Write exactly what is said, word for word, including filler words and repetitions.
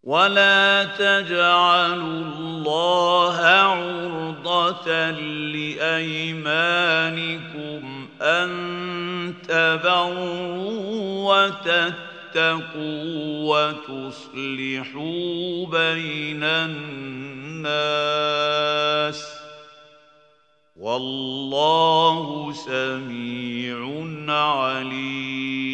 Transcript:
ولا تجعلوا الله عرضة لأيمانكم أن تبروا وتتقوا وتصلحوا بين الناس والله سميع عليم.